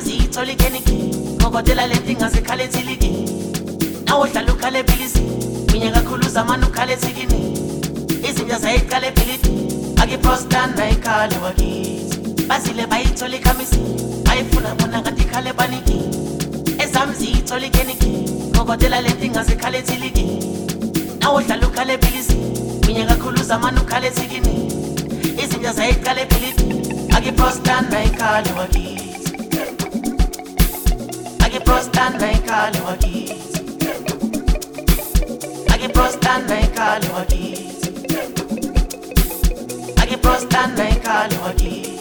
Ezamzithola ikeniki ngokotela leti ngasekhale etsiliki nawodlala ukhale ephilisi minye kakhulu zamani ukhale etsikini izinja zayiqala ephiliti akiprostan nayikhale wakithi bazile bayithola ikhamisi bayifuna bona ngathi ikhale epaniki Ezamzithola ikeniki ngokotela leti ngasekhale etsiliki nawodlala ukhale ephilisi minye kakhulu zamani ukhale etsikini izinja zayiqala ephiliti akiprostan nayikhale wakithi Prostan naikale wakithi Prostan naikale wakithi Prostan naikale wakithi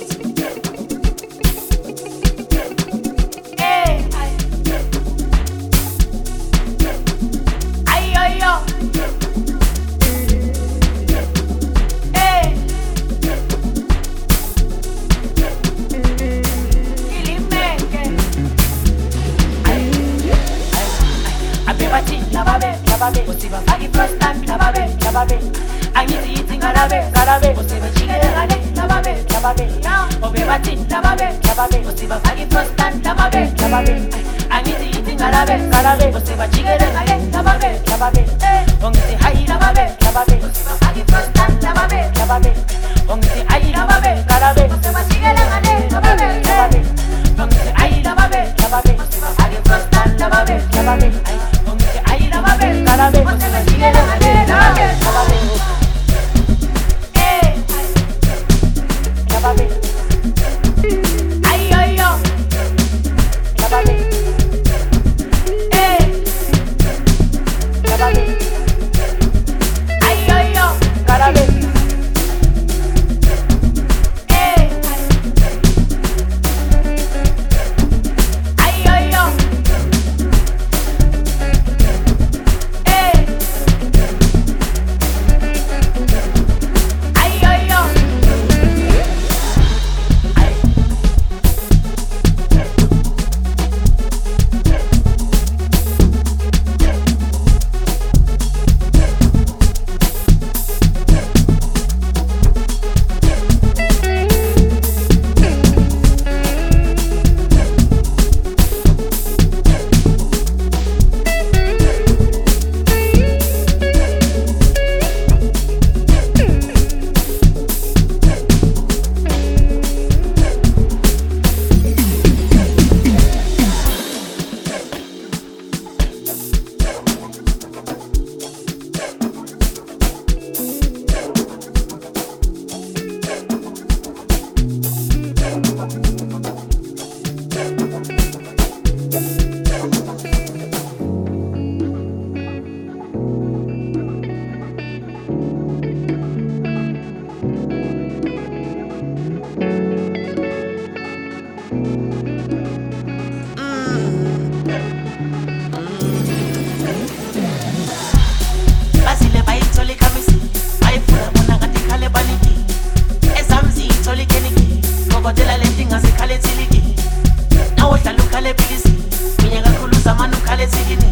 Usiba fagi prostan lababe Angithi yithi ngalabe Usiba chikele ngale lababe Obe bati lababe Usiba fagi prostan lababe Angithi yithi ngalabe Usiba chikele ngale lababe Ongithi hayi lababe Usiba fagi prostan lababe Ongithi hayi lababe Usiba chikele ngale lababe Ongithi hayi lababe Usiba fagi prostan lababe Carabe, você vai seguir na maneira. Carabe, carabe, ai, ai, ai, carabe, carabe, ai, ai, ai, carabe, ai, ai, ai. Ngokotela leti ngasekhale etsiliki nawodlala ukhale ephilisi minye kakhulu zamani ukhale etsikini